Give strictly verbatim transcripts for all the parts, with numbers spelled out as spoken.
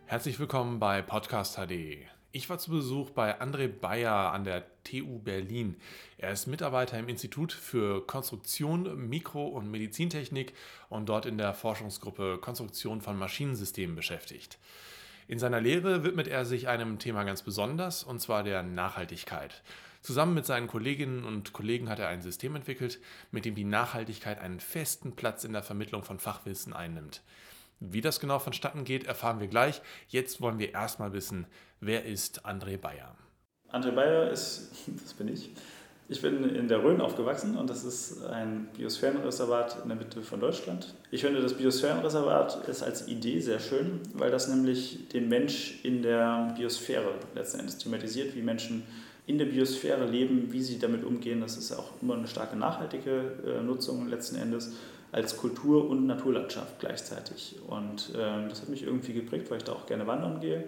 Herzlich willkommen bei Podcast H D. Ich war zu Besuch bei André Bayer an der T U Berlin. Er ist Mitarbeiter im Institut für Konstruktion, Mikro- und Medizintechnik und dort in der Forschungsgruppe Konstruktion von Maschinensystemen beschäftigt. In seiner Lehre widmet er sich einem Thema ganz besonders, und zwar der Nachhaltigkeit. Zusammen mit seinen Kolleginnen und Kollegen hat er ein System entwickelt, mit dem die Nachhaltigkeit einen festen Platz in der Vermittlung von Fachwissen einnimmt. Wie das genau vonstatten geht, erfahren wir gleich. Jetzt wollen wir erstmal wissen, wer ist André Bayer? André Bayer ist, das bin ich. Ich bin in der Rhön aufgewachsen und das ist ein Biosphärenreservat in der Mitte von Deutschland. Ich finde, das Biosphärenreservat ist als Idee sehr schön, weil das nämlich den Mensch in der Biosphäre letzten Endes thematisiert, wie Menschen in der Biosphäre leben, wie sie damit umgehen. Das ist auch immer eine starke nachhaltige Nutzung letzten Endes, als Kultur- und Naturlandschaft gleichzeitig. Und äh, das hat mich irgendwie geprägt, weil ich da auch gerne wandern gehe.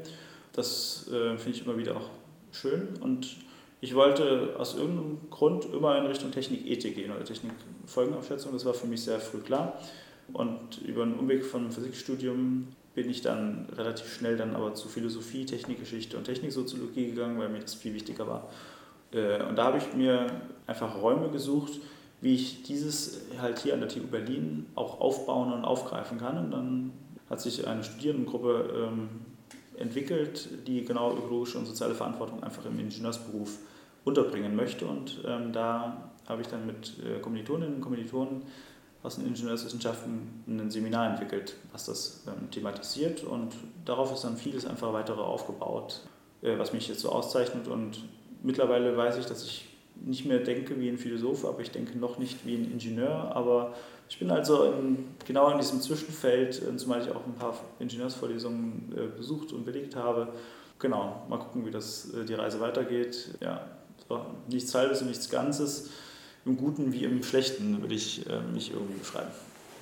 Das äh, finde ich immer wieder auch schön. Und ich wollte aus irgendeinem Grund immer in Richtung Technik-Ethik gehen oder Technik-Folgenabschätzung. Das war für mich sehr früh klar. Und über einen Umweg vom Physikstudium bin ich dann relativ schnell dann aber zu Philosophie, Technikgeschichte und Techniksoziologie gegangen, weil mir das viel wichtiger war. Äh, und da habe ich mir einfach Räume gesucht, wie ich dieses halt hier an der T U Berlin auch aufbauen und aufgreifen kann. Und dann hat sich eine Studierendengruppe ähm, entwickelt, die genau ökologische und soziale Verantwortung einfach im Ingenieursberuf unterbringen möchte. Und ähm, da habe ich dann mit äh, Kommilitoninnen und Kommilitonen aus den Ingenieurswissenschaften ein Seminar entwickelt, was das ähm, thematisiert. Und darauf ist dann vieles einfach weitere aufgebaut, äh, was mich jetzt so auszeichnet. Und mittlerweile weiß ich, dass ich nicht mehr denke wie ein Philosoph, aber ich denke noch nicht wie ein Ingenieur. Aber ich bin also in, genau in diesem Zwischenfeld, zumal ich auch ein paar Ingenieursvorlesungen äh, besucht und belegt habe. Genau, mal gucken, wie das, äh, die Reise weitergeht. Ja, so, nichts Halbes und nichts Ganzes, im Guten wie im Schlechten würde ich äh, mich irgendwie beschreiben.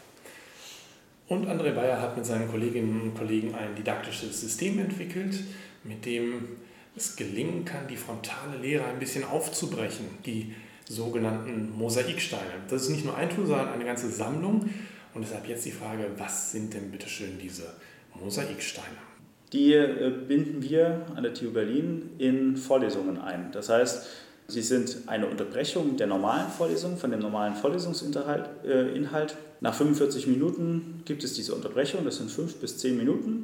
Und André Bayer hat mit seinen Kolleginnen und Kollegen ein didaktisches System entwickelt, mit dem es gelingen kann, die frontale Lehre ein bisschen aufzubrechen, die sogenannten Mosaiksteine. Das ist nicht nur ein Tool, sondern eine ganze Sammlung. Und deshalb jetzt die Frage, was sind denn bitteschön diese Mosaiksteine? Die äh, binden wir an der T U Berlin in Vorlesungen ein. Das heißt, sie sind eine Unterbrechung der normalen Vorlesung, von dem normalen Vorlesungsinhalt. Äh, Inhalt. Nach fünfundvierzig Minuten gibt es diese Unterbrechung, das sind fünf bis zehn Minuten.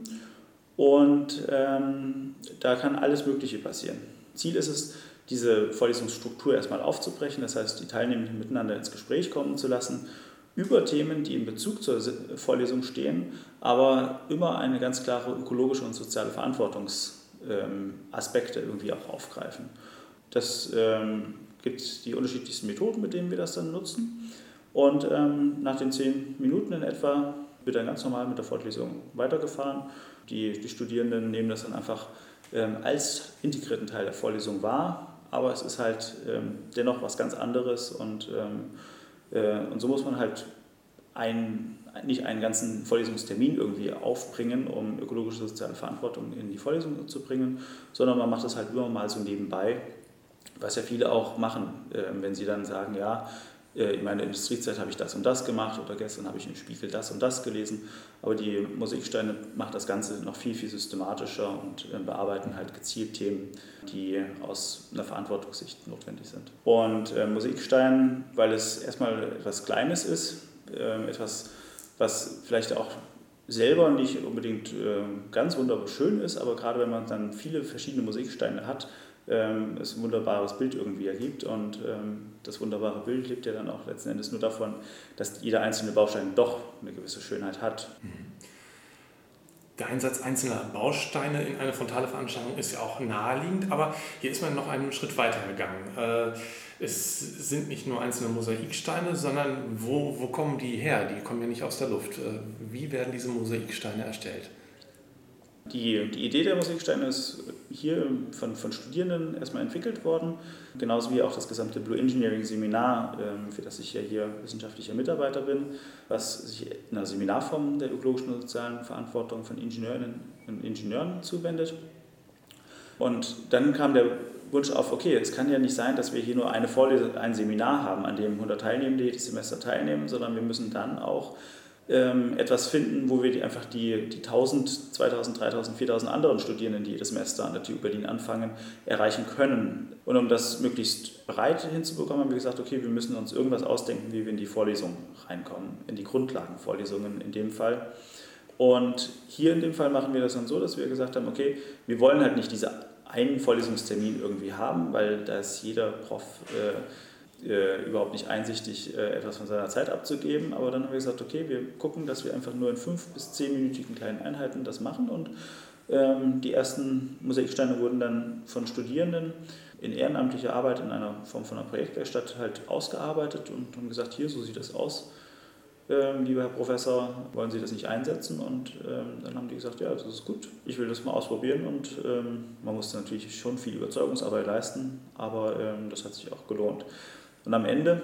Und ähm, da kann alles Mögliche passieren. Ziel ist es, diese Vorlesungsstruktur erstmal aufzubrechen, das heißt, die Teilnehmenden miteinander ins Gespräch kommen zu lassen, über Themen, die in Bezug zur Vorlesung stehen, aber immer eine ganz klare ökologische und soziale Verantwortungsaspekte ähm, irgendwie auch aufgreifen. Das ähm, gibt die unterschiedlichsten Methoden, mit denen wir das dann nutzen. Und ähm, nach den zehn Minuten in etwa wird dann ganz normal mit der Fortlesung weitergefahren. Die, die Studierenden nehmen das dann einfach ähm, als integrierten Teil der Vorlesung wahr, aber es ist halt ähm, dennoch was ganz anderes und, ähm, äh, und so muss man halt ein, nicht einen ganzen Vorlesungstermin irgendwie aufbringen, um ökologische soziale Verantwortung in die Vorlesung zu bringen, sondern man macht das halt immer mal so nebenbei, was ja viele auch machen, äh, wenn sie dann sagen, ja, in meiner Industriezeit habe ich das und das gemacht oder gestern habe ich im Spiegel das und das gelesen. Aber die Mosaiksteine macht das Ganze noch viel, viel systematischer und bearbeiten halt gezielt Themen, die aus einer Verantwortungssicht notwendig sind. Und äh, Mosaikstein, weil es erstmal etwas Kleines ist, äh, etwas, was vielleicht auch selber nicht unbedingt äh, ganz wunderschön ist, aber gerade wenn man dann viele verschiedene Mosaiksteine hat, ähm, es ein wunderbares Bild irgendwie ergibt und ähm, das wunderbare Bild lebt ja dann auch letzten Endes nur davon, dass jeder einzelne Baustein doch eine gewisse Schönheit hat. Der Einsatz einzelner Bausteine in eine frontale Veranstaltung ist ja auch naheliegend, aber hier ist man noch einen Schritt weiter gegangen. Es sind nicht nur einzelne Mosaiksteine, sondern wo, wo kommen die her? Die kommen ja nicht aus der Luft. Wie werden diese Mosaiksteine erstellt? Die, die Idee der Mosaiksteine ist hier von, von Studierenden erstmal entwickelt worden, genauso wie auch das gesamte Blue Engineering Seminar, für das ich ja hier wissenschaftlicher Mitarbeiter bin, was sich in einer Seminarform der ökologischen und sozialen Verantwortung von Ingenieurinnen und Ingenieuren zuwendet. Und dann kam der Wunsch auf, okay, es kann ja nicht sein, dass wir hier nur eine Vorlesung, ein Seminar haben, an dem hundert Teilnehmende jedes Semester teilnehmen, sondern wir müssen dann auch ähm, etwas finden, wo wir die, einfach die, die tausend, zweitausend, dreitausend, viertausend anderen Studierenden, die jedes Semester an der T U Berlin anfangen, erreichen können. Und um das möglichst breit hinzubekommen, haben wir gesagt, okay, wir müssen uns irgendwas ausdenken, wie wir in die Vorlesung reinkommen, in die Grundlagenvorlesungen in dem Fall. Und hier in dem Fall machen wir das dann so, dass wir gesagt haben, okay, wir wollen halt nicht diese einen Vorlesungstermin irgendwie haben, weil da ist jeder Prof äh, äh, überhaupt nicht einsichtig, äh, etwas von seiner Zeit abzugeben. Aber dann haben wir gesagt, okay, wir gucken, dass wir einfach nur in fünf- bis zehnminütigen kleinen Einheiten das machen. Und ähm, die ersten Mosaiksteine wurden dann von Studierenden in ehrenamtlicher Arbeit in einer Form von einer Projektwerkstatt halt ausgearbeitet und haben gesagt, hier, so sieht das aus. Ähm, lieber Herr Professor, wollen Sie das nicht einsetzen? Und ähm, dann haben die gesagt, ja, das ist gut, ich will das mal ausprobieren. Und ähm, man musste natürlich schon viel Überzeugungsarbeit leisten, aber ähm, das hat sich auch gelohnt. Und am Ende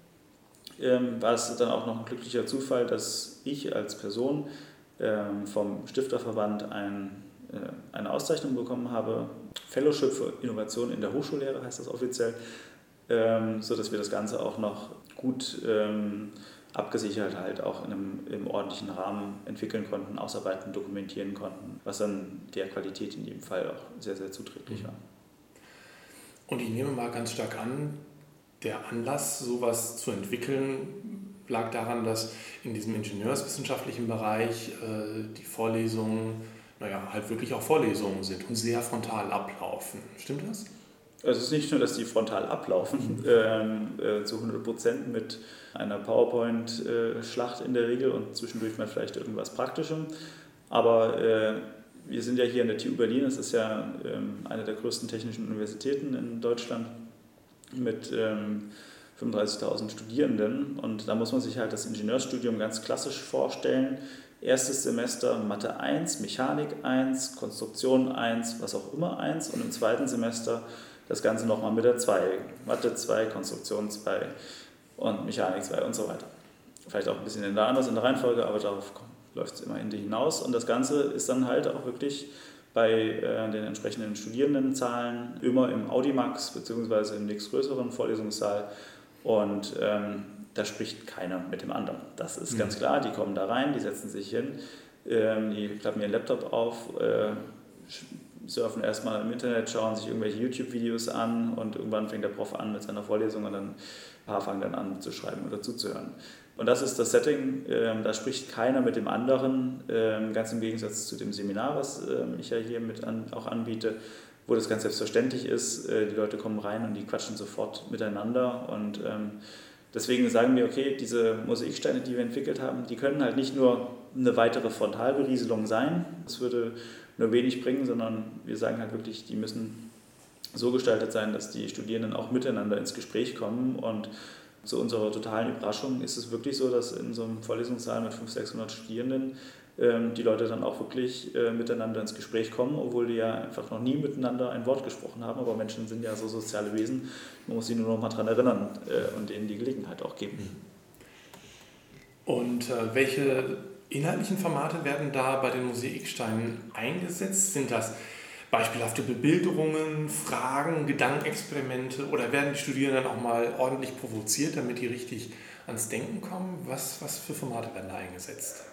ähm, war es dann auch noch ein glücklicher Zufall, dass ich als Person ähm, vom Stifterverband ein, äh, eine Auszeichnung bekommen habe, Fellowship für Innovation in der Hochschullehre heißt das offiziell, ähm, sodass wir das Ganze auch noch gut ähm, abgesichert halt auch in einem, im ordentlichen Rahmen entwickeln konnten, ausarbeiten, dokumentieren konnten, was dann der Qualität in jedem Fall auch sehr, sehr zuträglich war. Und ich nehme mal ganz stark an, der Anlass, sowas zu entwickeln, lag daran, dass in diesem ingenieurswissenschaftlichen Bereich äh, die Vorlesungen, naja, halt wirklich auch Vorlesungen sind und sehr frontal ablaufen. Stimmt das? Also es ist nicht nur, dass die frontal ablaufen, ähm, äh, zu hundert Prozent mit einer PowerPoint-Schlacht in der Regel und zwischendurch mal vielleicht irgendwas Praktischem. Aber äh, wir sind ja hier an der T U Berlin, das ist ja ähm, eine der größten technischen Universitäten in Deutschland mit ähm, fünfunddreißigtausend Studierenden. Und da muss man sich halt das Ingenieurstudium ganz klassisch vorstellen. Erstes Semester Mathe eins, Mechanik eins, Konstruktion eins, was auch immer eins und im zweiten Semester das Ganze nochmal mit der zwei, Mathe zwei, Konstruktion zwei und Mechanik zwei und so weiter. Vielleicht auch ein bisschen in der anders in der Reihenfolge, aber darauf läuft es immer Ende hinaus. Und das Ganze ist dann halt auch wirklich bei äh, den entsprechenden Studierendenzahlen immer im Audimax bzw. im nächstgrößeren Vorlesungssaal. Und ähm, da spricht keiner mit dem anderen. Das ist mhm. ganz klar, die kommen da rein, die setzen sich hin, ähm, die klappen ihren Laptop auf, äh, surfen erstmal im Internet, schauen sich irgendwelche YouTube-Videos an und irgendwann fängt der Prof an mit seiner Vorlesung und dann ein paar fangen dann an zu schreiben oder zuzuhören. Und das ist das Setting, ähm, da spricht keiner mit dem anderen, ähm, ganz im Gegensatz zu dem Seminar, was ähm, ich ja hier mit an, auch anbiete, wo das ganz selbstverständlich ist. Äh, die Leute kommen rein und die quatschen sofort miteinander und ähm, deswegen sagen wir, okay, diese Mosaiksteine, die wir entwickelt haben, die können halt nicht nur eine weitere Frontalberieselung sein, das würde nur wenig bringen, sondern wir sagen halt wirklich, die müssen so gestaltet sein, dass die Studierenden auch miteinander ins Gespräch kommen. Und zu unserer totalen Überraschung ist es wirklich so, dass in so einem Vorlesungssaal mit fünfhundert, sechshundert Studierenden ähm, die Leute dann auch wirklich äh, miteinander ins Gespräch kommen, obwohl die ja einfach noch nie miteinander ein Wort gesprochen haben. Aber Menschen sind ja so soziale Wesen, man muss sie nur noch mal daran erinnern äh, und ihnen die Gelegenheit auch geben. Und äh, welche inhaltlichen Formate werden da bei den Mosaiksteinen eingesetzt? Sind das beispielhafte Bebilderungen, Fragen, Gedankenexperimente oder werden die Studierenden auch mal ordentlich provoziert, damit die richtig ans Denken kommen? Was, was für Formate werden da eingesetzt?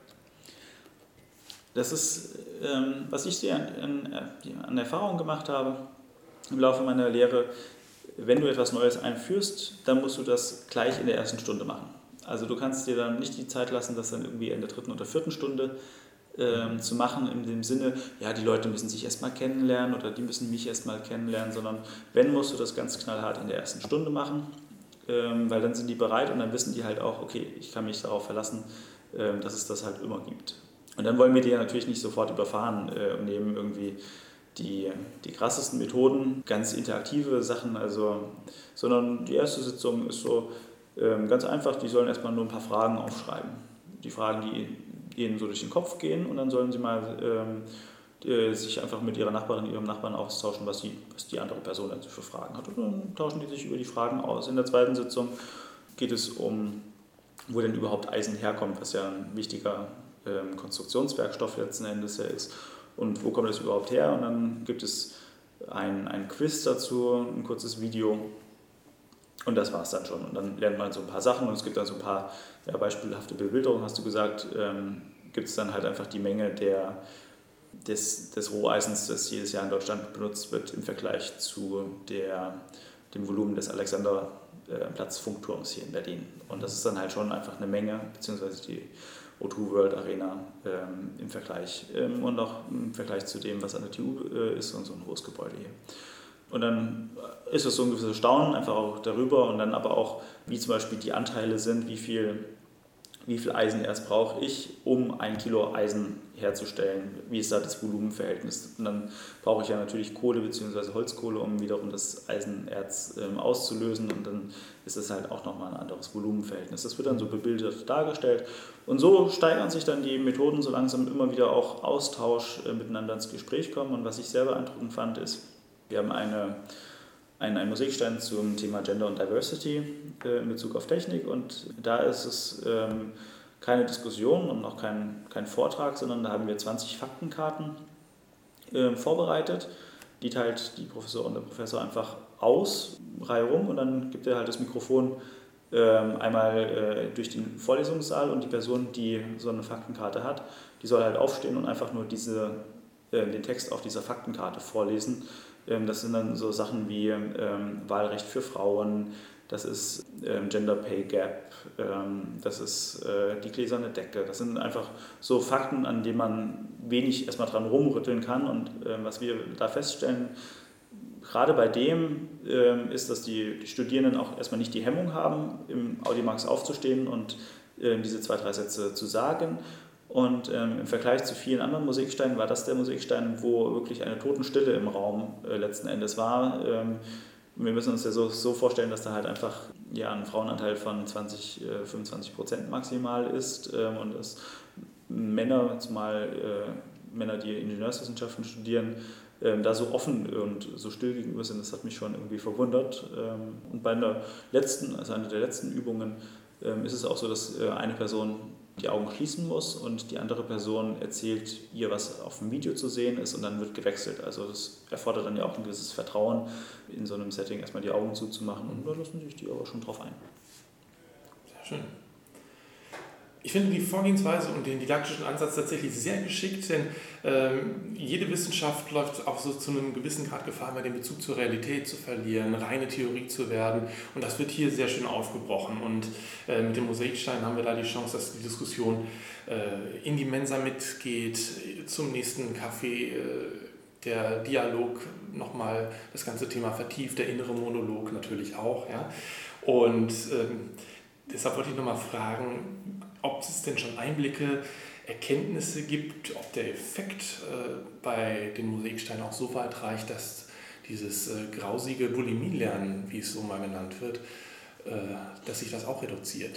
Das ist, ähm, was ich sehr an, an, an Erfahrung gemacht habe im Laufe meiner Lehre. Wenn du etwas Neues einführst, dann musst du das gleich in der ersten Stunde machen. Also du kannst dir dann nicht die Zeit lassen, das dann irgendwie in der dritten oder vierten Stunde ähm, zu machen, in dem Sinne, ja, die Leute müssen sich erstmal kennenlernen oder die müssen mich erstmal kennenlernen, sondern wenn, musst du das ganz knallhart in der ersten Stunde machen, ähm, weil dann sind die bereit und dann wissen die halt auch, okay, ich kann mich darauf verlassen, ähm, dass es das halt immer gibt. Und dann wollen wir die ja natürlich nicht sofort überfahren äh, und nehmen irgendwie die, die krassesten Methoden, ganz interaktive Sachen, also, sondern die erste Sitzung ist so, ganz einfach, die sollen erstmal nur ein paar Fragen aufschreiben. Die Fragen, die ihnen so durch den Kopf gehen und dann sollen sie mal ähm, die, sich einfach mit ihrer Nachbarin, ihrem Nachbarn austauschen, was, sie, was die andere Person also für Fragen hat. Und dann tauschen die sich über die Fragen aus. In der zweiten Sitzung geht es um, wo denn überhaupt Eisen herkommt, was ja ein wichtiger ähm, Konstruktionswerkstoff letzten Endes ja ist. Und wo kommt das überhaupt her? Und dann gibt es ein, ein Quiz dazu, ein kurzes Video. Und das war es dann schon. Und dann lernt man so ein paar Sachen und es gibt dann so ein paar ja, beispielhafte Bebilderungen, hast du gesagt, ähm, gibt es dann halt einfach die Menge der, des, des Roheisens, das jedes Jahr in Deutschland benutzt wird, im Vergleich zu der, dem Volumen des Alexanderplatz-Funkturms hier in Berlin. Und das ist dann halt schon einfach eine Menge, beziehungsweise die O zwei World Arena ähm, im Vergleich ähm, und auch im Vergleich zu dem, was an der T U äh, ist und so ein hohes Gebäude hier. Und dann ist es so ein gewisses Staunen einfach auch darüber und dann aber auch, wie zum Beispiel die Anteile sind, wie viel, wie viel Eisenerz brauche ich, um ein Kilo Eisen herzustellen, wie ist da das Volumenverhältnis. Und dann brauche ich ja natürlich Kohle bzw. Holzkohle, um wiederum das Eisenerz ähm, auszulösen und dann ist es halt auch nochmal ein anderes Volumenverhältnis. Das wird dann so bebildert dargestellt und so steigern sich dann die Methoden so langsam immer wieder auch Austausch äh, miteinander ins Gespräch kommen und was ich sehr beeindruckend fand ist, wir haben eine, einen, einen Mosaikstein zum Thema Gender und Diversity äh, in Bezug auf Technik und da ist es ähm, keine Diskussion und auch kein, kein Vortrag, sondern da haben wir zwanzig Faktenkarten äh, vorbereitet. Die teilt die Professorin und der Professor einfach aus, Reihe rum und dann gibt er halt das Mikrofon äh, einmal äh, durch den Vorlesungssaal und die Person, die so eine Faktenkarte hat, die soll halt aufstehen und einfach nur diese, äh, den Text auf dieser Faktenkarte vorlesen. Das sind dann so Sachen wie ähm, Wahlrecht für Frauen, das ist ähm, Gender Pay Gap, ähm, das ist äh, die gläserne Decke. Das sind einfach so Fakten, an denen man wenig erstmal dran rumrütteln kann. Und ähm, was wir da feststellen, gerade bei dem ähm, ist, dass die, die Studierenden auch erstmal nicht die Hemmung haben, im Audimax aufzustehen und äh, diese zwei, drei Sätze zu sagen. Und ähm, im Vergleich zu vielen anderen Mosaiksteinen war das der Mosaikstein, wo wirklich eine Totenstille im Raum äh, letzten Endes war. Ähm, wir müssen uns ja so, so vorstellen, dass da halt einfach ja, ein Frauenanteil von zwanzig, fünfundzwanzig Prozent maximal ist ähm, und dass Männer, zumal äh, Männer, die Ingenieurswissenschaften studieren, ähm, da so offen und so still gegenüber sind, das hat mich schon irgendwie verwundert. Ähm, und bei der letzten, also einer der letzten Übungen, ähm, ist es auch so, dass äh, eine Person die Augen schließen muss und die andere Person erzählt ihr, was auf dem Video zu sehen ist und dann wird gewechselt. Also das erfordert dann ja auch ein gewisses Vertrauen, in so einem Setting erstmal die Augen zuzumachen und da lassen sich die aber schon drauf ein. Sehr schön. Ich finde die Vorgehensweise und den didaktischen Ansatz tatsächlich sehr geschickt, denn ähm, jede Wissenschaft läuft auch so zu einem gewissen Grad Gefahr, immer den Bezug zur Realität zu verlieren, reine Theorie zu werden. Und das wird hier sehr schön aufgebrochen. Und äh, mit dem Mosaikstein haben wir da die Chance, dass die Diskussion äh, in die Mensa mitgeht, zum nächsten Café, äh, der Dialog nochmal das ganze Thema vertieft, der innere Monolog natürlich auch. Ja? Und ähm, deshalb wollte ich nochmal fragen, ob es denn schon Einblicke, Erkenntnisse gibt, ob der Effekt äh, bei den Mosaiksteinen auch so weit reicht, dass dieses äh, grausige Bulimie-Lernen, wie es so mal genannt wird, äh, dass sich das auch reduziert.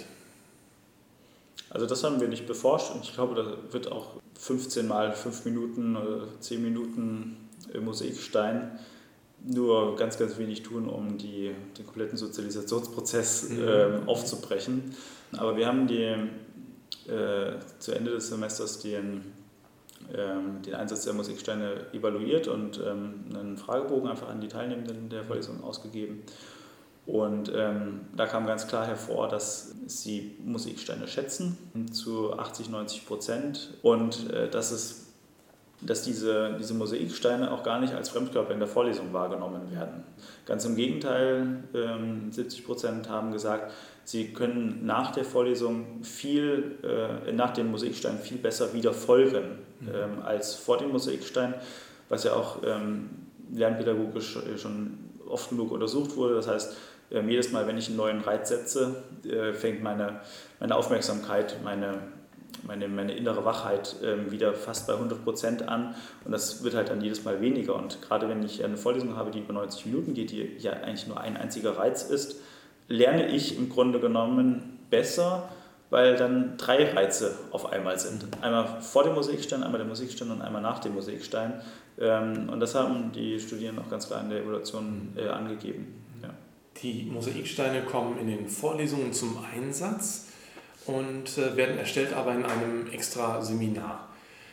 Also das haben wir nicht beforscht und ich glaube, da wird auch fünfzehn mal fünf Minuten oder zehn Minuten Mosaikstein nur ganz, ganz wenig tun, um die, den kompletten Sozialisationsprozess mhm. äh, aufzubrechen. Aber wir haben die, äh, zu Ende des Semesters den, ähm, den Einsatz der Mosaiksteine evaluiert und ähm, einen Fragebogen einfach an die Teilnehmenden der Vorlesung ausgegeben. Und ähm, da kam ganz klar hervor, dass sie Mosaiksteine schätzen, zu achtzig, neunzig Prozent. Und äh, dass, es, dass diese, diese Mosaiksteine auch gar nicht als Fremdkörper in der Vorlesung wahrgenommen werden. Ganz im Gegenteil, ähm, siebzig Prozent haben gesagt, sie können nach der Vorlesung viel, äh, nach dem Mosaikstein viel besser wieder folgen mhm. ähm, als vor dem Mosaikstein, was ja auch ähm, lernpädagogisch schon oft genug untersucht wurde. Das heißt, ähm, jedes Mal, wenn ich einen neuen Reiz setze, äh, fängt meine, meine Aufmerksamkeit, meine, meine, meine innere Wachheit äh, wieder fast bei hundert Prozent an und das wird halt dann jedes Mal weniger. Und gerade wenn ich eine Vorlesung habe, die über neunzig Minuten geht, die ja eigentlich nur ein einziger Reiz ist, lerne ich im Grunde genommen besser, weil dann drei Reize auf einmal sind. Einmal vor dem Mosaikstein, einmal der Mosaikstein und einmal nach dem Mosaikstein. Und das haben die Studierenden auch ganz klar in der Evaluation äh, angegeben. Ja. Die Mosaiksteine kommen in den Vorlesungen zum Einsatz und äh, werden erstellt aber in einem extra Seminar.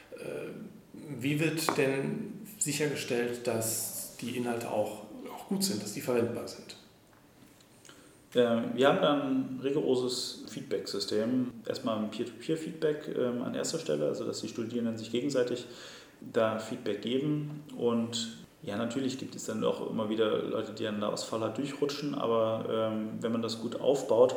Äh, wie wird denn sichergestellt, dass die Inhalte auch, auch gut sind, dass die verwendbar sind? Wir haben dann ein rigoroses Feedback-System. Erstmal ein Peer-to-Peer-Feedback an erster Stelle, also dass die Studierenden sich gegenseitig da Feedback geben. Und ja, natürlich gibt es dann auch immer wieder Leute, die dann da aus Fauler durchrutschen, aber ähm, wenn man das gut aufbaut,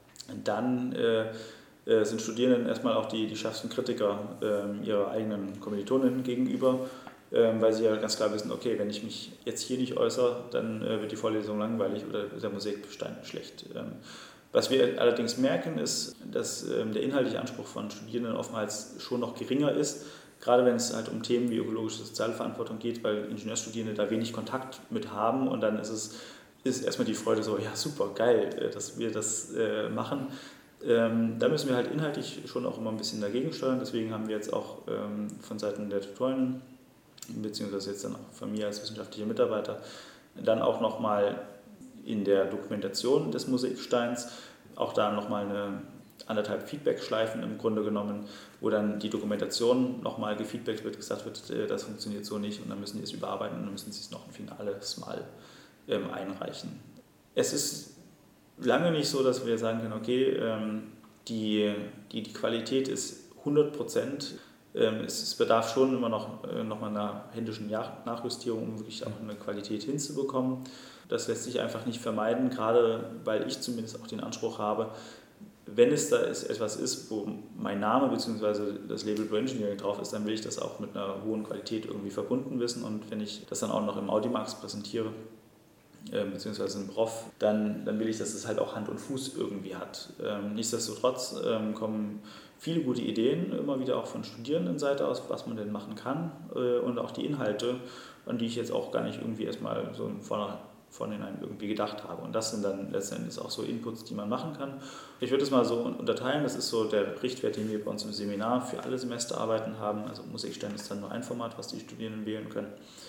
dann äh, äh, sind Studierenden erstmal auch die, die schärfsten Kritiker äh, ihrer eigenen Kommilitoninnen gegenüber, äh, weil sie ja ganz klar wissen, okay, wenn ich mich jetzt hier nicht äußere, dann äh, wird die Vorlesung langweilig oder der Musikstein schlecht. Ähm, was wir allerdings merken, ist, dass ähm, der inhaltliche Anspruch von Studierenden oftmals schon noch geringer ist, gerade wenn es halt um Themen wie ökologische soziale Verantwortung geht, weil Ingenieurstudierende da wenig Kontakt mit haben und dann ist es ist erstmal die Freude so, ja super, geil, dass wir das äh, machen. Ähm, da müssen wir halt inhaltlich schon auch immer ein bisschen dagegen steuern, deswegen haben wir jetzt auch ähm, von Seiten der Tutorinnen, beziehungsweise jetzt dann auch von mir als wissenschaftlicher Mitarbeiter, dann auch nochmal in der Dokumentation des Mosaiksteins auch da nochmal eine anderthalb Feedback-Schleifen im Grunde genommen, wo dann die Dokumentation nochmal gefeedbackt wird, gesagt wird, das funktioniert so nicht und dann müssen die es überarbeiten und dann müssen sie es noch ein finales Mal ähm, einreichen. Es ist lange nicht so, dass wir sagen können, okay, ähm, die, die, die Qualität ist hundert Prozent. Ähm, es, es bedarf schon immer noch, äh, noch mal einer händischen Nachjustierung, um wirklich auch eine Qualität hinzubekommen. Das lässt sich einfach nicht vermeiden, gerade weil ich zumindest auch den Anspruch habe, wenn es da ist, etwas ist, wo mein Name bzw. das Label Bioengineering drauf ist, dann will ich das auch mit einer hohen Qualität irgendwie verbunden wissen. Und wenn ich das dann auch noch im Audimax präsentiere, äh, bzw. im Prof, dann, dann will ich, dass es halt auch Hand und Fuß irgendwie hat. Ähm, nichtsdestotrotz ähm, kommen viele gute Ideen, immer wieder auch von Studierendenseite aus, was man denn machen kann äh, und auch die Inhalte, an die ich jetzt auch gar nicht irgendwie erstmal so im Vornherein vorhinein irgendwie gedacht habe. Und das sind dann letztendlich auch so Inputs, die man machen kann. Ich würde es mal so unterteilen, das ist so der Richtwert, den wir bei uns im Seminar für alle Semesterarbeiten haben. Also Musikstein ist dann nur ein Format, was die Studierenden wählen können.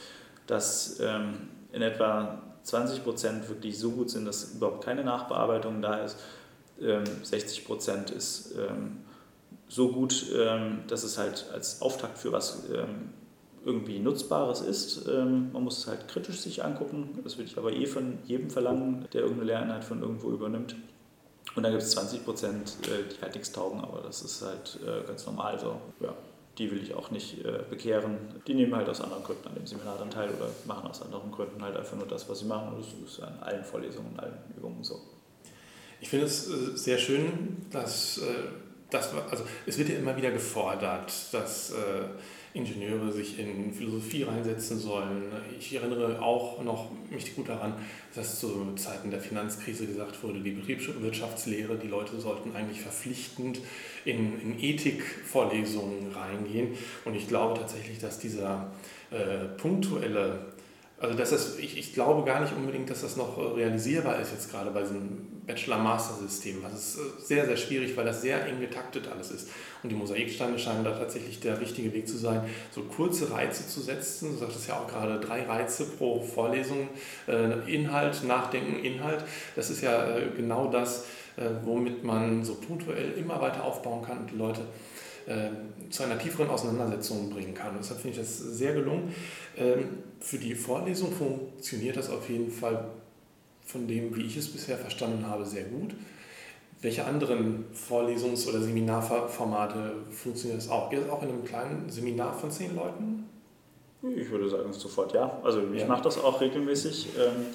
Dass ähm, in etwa zwanzig Prozent wirklich so gut sind, dass überhaupt keine Nachbearbeitung da ist. Ähm, sechzig Prozent ist ähm, so gut, ähm, dass es halt als Auftakt für was ähm, irgendwie Nutzbares ist. Ähm, man muss es halt kritisch sich angucken, das würde ich aber eh von jedem verlangen, der irgendeine Lehreinheit von irgendwo übernimmt. Und dann gibt es zwanzig Prozent, äh, die halt nichts taugen, aber das ist halt äh, ganz normal so. Ja, die will ich auch nicht äh, bekehren. Die nehmen halt aus anderen Gründen an dem Seminar dann teil oder machen aus anderen Gründen halt einfach nur das, was sie machen. Und das ist an allen Vorlesungen und allen Übungen so. Ich finde es äh, sehr schön, dass, äh, dass also es wird ja immer wieder gefordert, dass äh, Ingenieure sich in Philosophie reinsetzen sollen. Ich erinnere auch noch mich gut daran, dass zu Zeiten der Finanzkrise gesagt wurde, die Betriebswirtschaftslehre, die Leute sollten eigentlich verpflichtend in, in Ethikvorlesungen reingehen. Und ich glaube tatsächlich, dass dieser äh, punktuelle, also dass das, ich, ich glaube gar nicht unbedingt, dass das noch realisierbar ist jetzt gerade bei diesem Bachelor-Master-System. Das ist sehr, sehr schwierig, weil das sehr eng getaktet alles ist. Und die Mosaiksteine scheinen da tatsächlich der richtige Weg zu sein, so kurze Reize zu setzen. Du sagtest ja auch gerade, drei Reize pro Vorlesung, äh, Inhalt, Nachdenken, Inhalt. Das ist ja äh, genau das, äh, womit man so punktuell immer weiter aufbauen kann und die Leute äh, zu einer tieferen Auseinandersetzung bringen kann. Und deshalb finde ich das sehr gelungen. Ähm, für die Vorlesung funktioniert das auf jeden Fall von dem, wie ich es bisher verstanden habe, sehr gut. Welche anderen Vorlesungs- oder Seminarformate funktioniert das auch? Geht das auch in einem kleinen Seminar von zehn Leuten? Ich würde sagen, sofort ja. Also ich ja. mache das auch regelmäßig.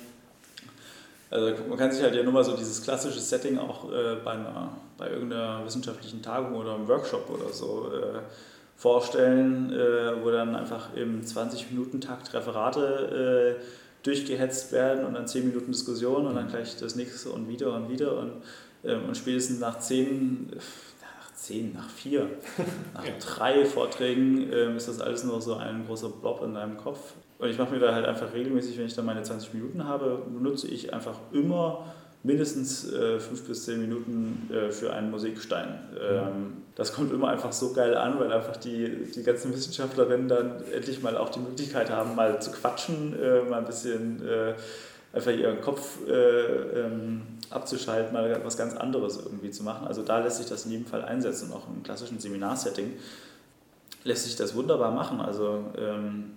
Also man kann sich halt ja nur mal so dieses klassische Setting auch bei, einer, bei irgendeiner wissenschaftlichen Tagung oder einem Workshop oder so vorstellen, wo dann einfach im zwanzig-Minuten-Takt Referate durchgehetzt werden und dann zehn Minuten Diskussion und dann gleich das nächste und wieder und wieder und, ähm, und spätestens nach zehn, nach zehn, nach vier, nach ja. drei Vorträgen ähm, ist das alles nur so ein großer Blob in deinem Kopf. Und ich mache mir da halt einfach regelmäßig, wenn ich dann meine zwanzig Minuten habe, benutze ich einfach immer mindestens äh, fünf bis zehn Minuten äh, für einen Musikstein. Ähm, das kommt immer einfach so geil an, weil einfach die, die ganzen Wissenschaftlerinnen dann endlich mal auch die Möglichkeit haben, mal zu quatschen, äh, mal ein bisschen äh, einfach ihren Kopf äh, ähm, abzuschalten, mal was ganz anderes irgendwie zu machen. Also da lässt sich das in jedem Fall einsetzen. Auch im klassischen Seminarsetting lässt sich das wunderbar machen. Also ähm,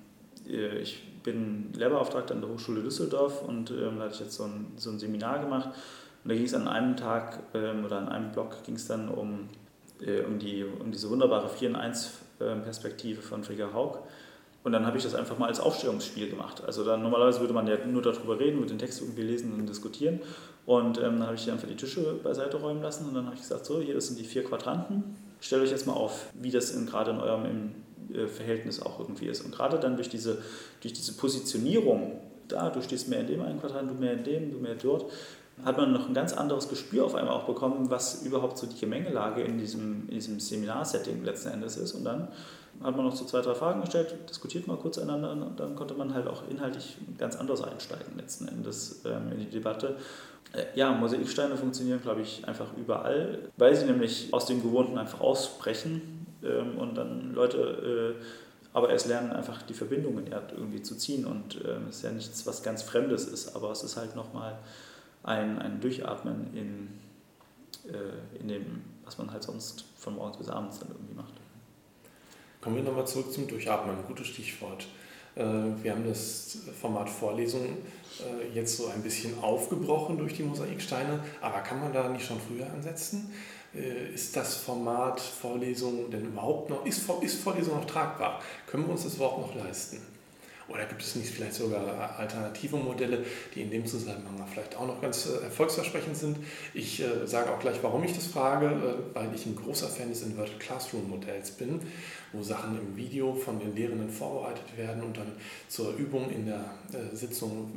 ich bin Lehrbeauftragter an der Hochschule Düsseldorf und ähm, da hatte ich jetzt so ein, so ein Seminar gemacht Und da ging es an einem Tag ähm, oder an einem Block ging es dann um, äh, um, die, um diese wunderbare vier in eins Perspektive von Frigga Haug. Und dann habe ich das einfach mal als Aufstellungsspiel gemacht. Also dann normalerweise würde man ja nur darüber reden, würde den Text irgendwie lesen und diskutieren. Und ähm, dann habe ich die einfach die Tische beiseite räumen lassen und dann habe ich gesagt, so, hier, das sind die vier Quadranten. Stellt euch jetzt mal auf, wie das in, gerade in eurem im, äh, Verhältnis auch irgendwie ist. Und gerade dann durch diese, durch diese Positionierung, da, du stehst mehr in dem einen Quadrant, du mehr in dem, du mehr dort, hat man noch ein ganz anderes Gespür auf einmal auch bekommen, was überhaupt so die Gemengelage in diesem, in diesem Seminarsetting letzten Endes ist. Und dann hat man noch so zwei, drei Fragen gestellt, diskutiert mal kurz einander und dann konnte man halt auch inhaltlich ganz anders einsteigen letzten Endes ähm, in die Debatte. Äh, ja, Mosaiksteine funktionieren, glaube ich, einfach überall, weil sie nämlich aus dem Gewohnten einfach ausbrechen ähm, und dann Leute äh, aber erst lernen, einfach die Verbindungen irgendwie zu ziehen. Und es ähm, ist ja nichts, was ganz Fremdes ist, aber es ist halt nochmal ein, ein Durchatmen in, äh, in dem, was man halt sonst von morgens bis abends dann irgendwie macht. Kommen wir nochmal zurück zum Durchatmen, gutes Stichwort. Wir haben das Format Vorlesung jetzt so ein bisschen aufgebrochen durch die Mosaiksteine, aber kann man da nicht schon früher ansetzen? Ist das Format Vorlesung denn überhaupt noch, ist, ist Vorlesung noch tragbar? Können wir uns das überhaupt noch leisten? Oder gibt es nicht vielleicht sogar alternative Modelle, die in dem Zusammenhang vielleicht auch noch ganz äh, erfolgsversprechend sind? Ich äh, sage auch gleich, warum ich das frage, äh, weil ich ein großer Fan des Inverted Classroom Modells bin, wo Sachen im Video von den Lehrenden vorbereitet werden und dann zur Übung in der äh, Sitzung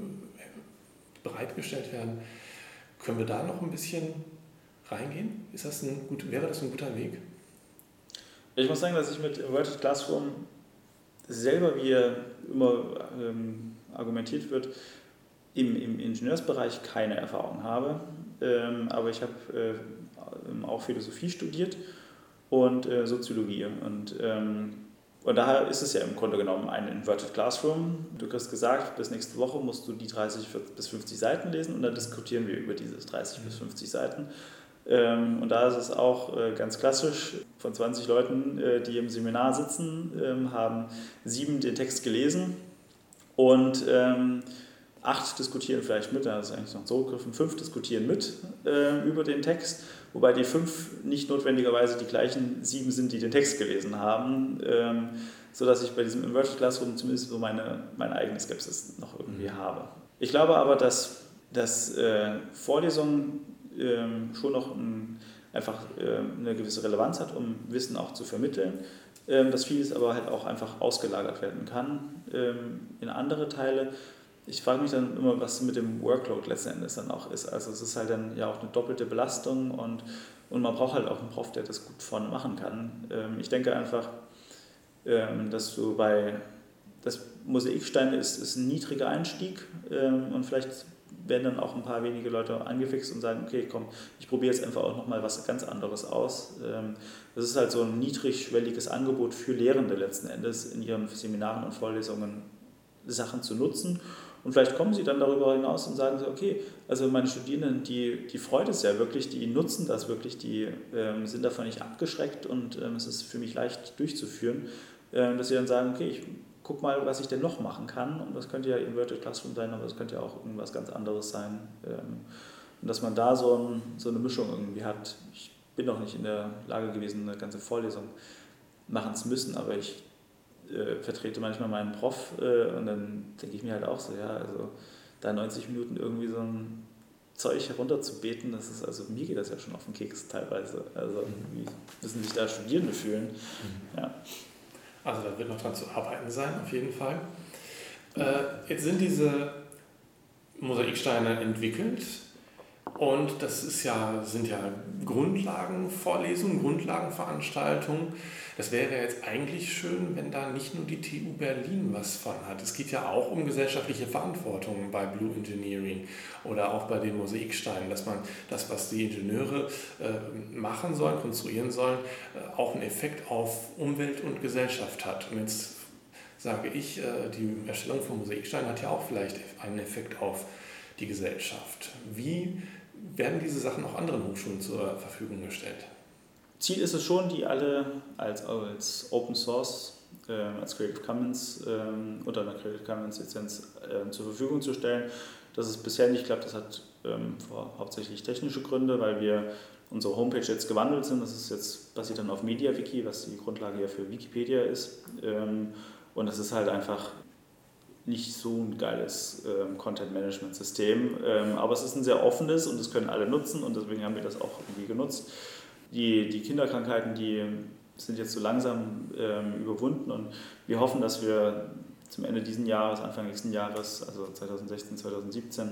äh, bereitgestellt werden. Können wir da noch ein bisschen reingehen? Ist das ein gut, wäre das ein guter Weg? Ich muss sagen, dass ich mit Inverted Classroom selber, wie er immer ähm, argumentiert wird, im, im Ingenieursbereich keine Erfahrung habe. Ähm, aber ich habe äh, auch Philosophie studiert und äh, Soziologie. Und, ähm, und daher ist es ja im Grunde genommen ein Inverted Classroom. Du kriegst gesagt, bis nächste Woche musst du die dreißig bis fünfzig Seiten lesen und dann diskutieren wir über diese dreißig bis fünfzig Seiten. Ähm, und da ist es auch äh, ganz klassisch, von zwanzig Leuten, äh, die im Seminar sitzen, ähm, haben sieben den Text gelesen und ähm, acht diskutieren vielleicht mit, das ist eigentlich noch zurückgegriffen, fünf diskutieren mit äh, über den Text, wobei die fünf nicht notwendigerweise die gleichen sieben sind, die den Text gelesen haben, ähm, sodass ich bei diesem Inverted Classroom zumindest so meine, meine eigene Skepsis noch irgendwie habe. Ich glaube aber, dass, dass äh, Vorlesungen Ähm, schon noch ein, einfach ähm, eine gewisse Relevanz hat, um Wissen auch zu vermitteln, ähm, dass vieles aber halt auch einfach ausgelagert werden kann ähm, in andere Teile. Ich frage mich dann immer, was mit dem Workload letzten Endes dann auch ist. Also es ist halt dann ja auch eine doppelte Belastung und, und man braucht halt auch einen Prof, der das gut vorne machen kann. Ähm, ich denke einfach, ähm, dass du bei das Mosaiksteine ist, ist ein niedriger Einstieg ähm, und vielleicht werden dann auch ein paar wenige Leute angefixt und sagen, okay, komm, ich probiere jetzt einfach auch nochmal was ganz anderes aus. Das ist halt so ein niedrigschwelliges Angebot für Lehrende letzten Endes, in ihren Seminaren und Vorlesungen Sachen zu nutzen. Und vielleicht kommen sie dann darüber hinaus und sagen so, okay, also meine Studierenden, die, die freut es ja wirklich, die nutzen das wirklich, die ähm, sind davon nicht abgeschreckt und ähm, es ist für mich leicht durchzuführen, ähm, dass sie dann sagen, okay, ich guck mal, was ich denn noch machen kann. Und das könnte ja Inverted Classroom sein, aber das könnte ja auch irgendwas ganz anderes sein. Und dass man da so, ein, so eine Mischung irgendwie hat. Ich bin noch nicht in der Lage gewesen, eine ganze Vorlesung machen zu müssen, aber ich äh, vertrete manchmal meinen Prof äh, und dann denke ich mir halt auch so, ja, also da neunzig Minuten irgendwie so ein Zeug herunterzubeten, das ist, also mir geht das ja schon auf den Keks teilweise. Also wie müssen sich da Studierende fühlen. Mhm. Ja. Also da wird noch dran zu arbeiten sein, auf jeden Fall. Äh, jetzt sind diese Mosaiksteine entwickelt und das ist ja, sind ja Grundlagenvorlesungen, Grundlagenveranstaltungen. Das wäre jetzt eigentlich schön, wenn da nicht nur die T U Berlin was von hat. Es geht ja auch um gesellschaftliche Verantwortung bei Blue Engineering oder auch bei den Mosaiksteinen, dass man das, was die Ingenieure äh, machen sollen, konstruieren sollen, äh, auch einen Effekt auf Umwelt und Gesellschaft hat. Und jetzt sage ich, äh, die Erstellung von Mosaiksteinen hat ja auch vielleicht einen Effekt auf die Gesellschaft. Wie werden diese Sachen auch anderen Hochschulen zur Verfügung gestellt? Ziel ist es schon, die alle als, als Open Source, äh, als Creative Commons äh, unter einer Creative Commons Lizenz äh, zur Verfügung zu stellen. Dass es bisher nicht klappt, das hat ähm, vor hauptsächlich technische Gründe, weil wir unsere Homepage jetzt gewandelt sind. Das ist jetzt basiert dann auf MediaWiki, was die Grundlage ja für Wikipedia ist. Ähm, und das ist halt einfach nicht so ein geiles ähm, Content-Management-System, ähm, aber es ist ein sehr offenes und das können alle nutzen und deswegen haben wir das auch irgendwie genutzt. Die, die Kinderkrankheiten, die sind jetzt so langsam ähm, überwunden und wir hoffen, dass wir zum Ende dieses Jahres, Anfang nächsten Jahres, also zwanzig sechzehn, zwanzig siebzehn,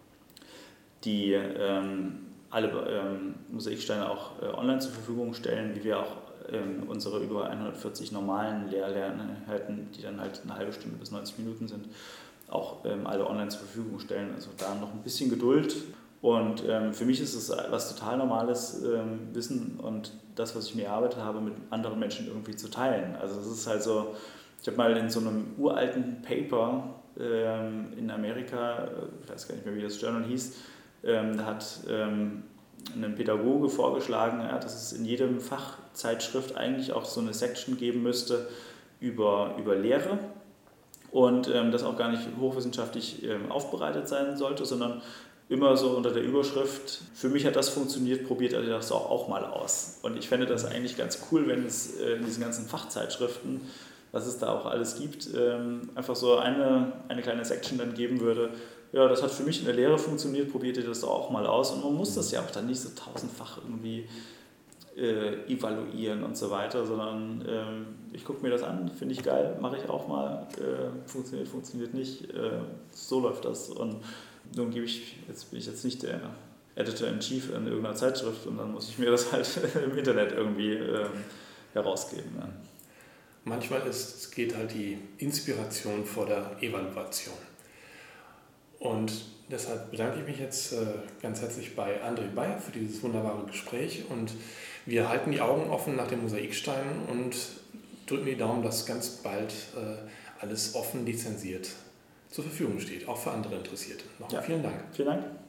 die ähm, alle ähm, Mosaiksteine auch äh, online zur Verfügung stellen, wie wir auch ähm, unsere über hundertvierzig normalen Lehreinheiten, die dann halt eine halbe Stunde bis neunzig Minuten sind, auch ähm, alle online zur Verfügung stellen. Also da noch ein bisschen Geduld. Und ähm, für mich ist es was total Normales, ähm, Wissen und das, was ich mir erarbeitet habe, mit anderen Menschen irgendwie zu teilen. Also es ist halt so, ich habe mal in so einem uralten Paper ähm, in Amerika, ich weiß gar nicht mehr, wie das Journal hieß, ähm, da hat ähm, ein Pädagoge vorgeschlagen, ja, dass es in jedem Fachzeitschrift eigentlich auch so eine Section geben müsste über, über Lehre und ähm, das auch gar nicht hochwissenschaftlich ähm, aufbereitet sein sollte, sondern immer so unter der Überschrift, für mich hat das funktioniert, probiert ihr das auch, auch mal aus. Und ich fände das eigentlich ganz cool, wenn es äh, in diesen ganzen Fachzeitschriften, was es da auch alles gibt, ähm, einfach so eine, eine kleine Section dann geben würde, ja, das hat für mich in der Lehre funktioniert, probiert ihr das doch auch mal aus. Und man muss das ja auch dann nicht so tausendfach irgendwie äh, evaluieren und so weiter, sondern ähm, ich gucke mir das an, finde ich geil, mache ich auch mal, äh, funktioniert, funktioniert nicht, äh, so läuft das. Und nun gebe ich, jetzt bin ich jetzt nicht der Editor-in-Chief in irgendeiner Zeitschrift und dann muss ich mir das halt im Internet irgendwie ähm, herausgeben. Ja. Manchmal ist, es geht halt die Inspiration vor der Evaluation. Und deshalb bedanke ich mich jetzt äh, ganz herzlich bei André Bayer für dieses wunderbare Gespräch und wir halten die Augen offen nach den Mosaiksteinen und drücken die Daumen, dass ganz bald äh, alles offen lizenziert zur Verfügung steht, auch für andere Interessierte. Nochmal Ja. vielen Dank. Vielen Dank.